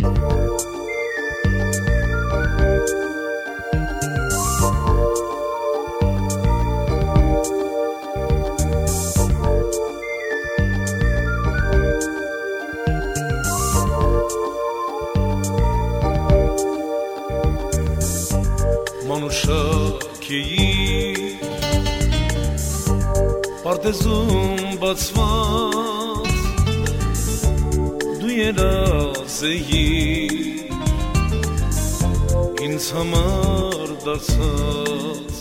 Մանուշակեի պարտեզում բացված դու երազ էի ինձ համար դարձած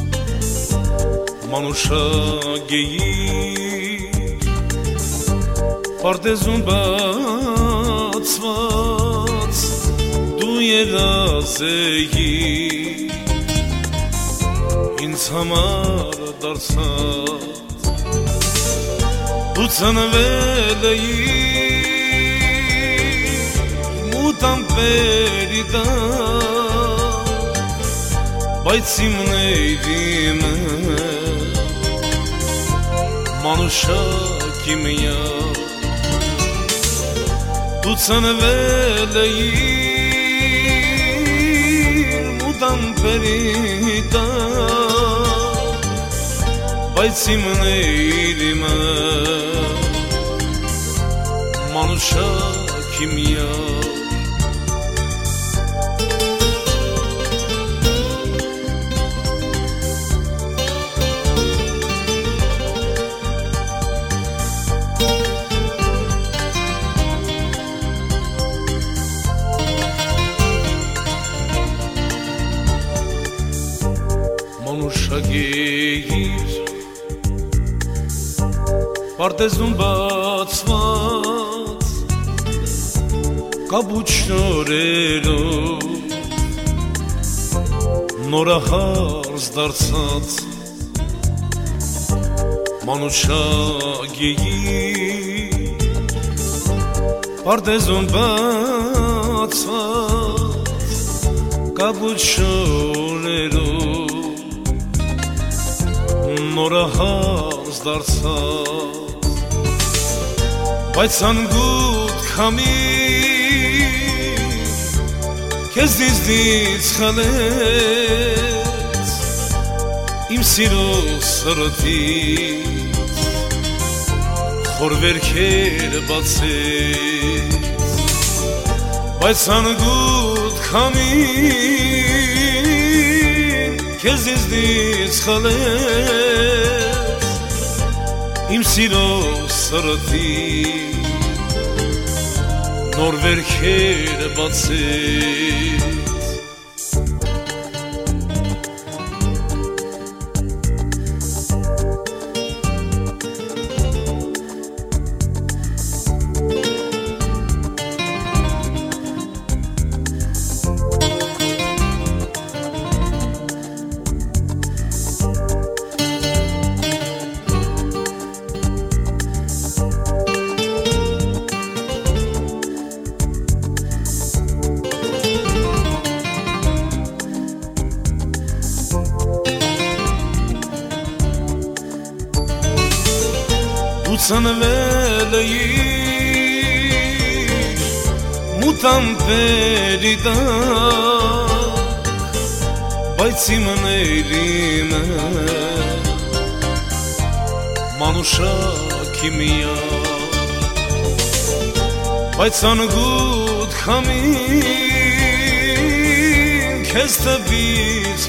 Մանուշակեի պարտեզում բացված դու երազ էի ինձ համար դարձած դու ծնվել էի մութ ամպերի տակ բայց իմներիմ մանուշակի միակ դու ծնվել էի մութ ամպերի տակ բայց իմներիմ մանուշակի միակ Մանուշակեիր պարտեզում բացված կապուչ նորերով նորահարս դարձած Մանուշակեիր պարտեզում բացված կապուչ նորերով նորահարս դարձած բայց անգութ քամի քեզ դիզնից խլեց իմ սիրո սրտից խոր վերքեր բացեց բայց անգութ քամի քեզ դիզնից խլեց իմ սիրո սրտից նոր վերքեր բացեց դու ծնվել էիր մութ ամպերի տակ բայց իմներիմ մանուշակի միակ բայց անգութ քամին քեզ տվից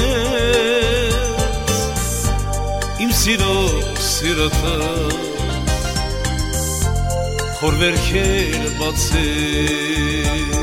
պոգեց իմ սիրո սիրտը խոր վերքեր բացեց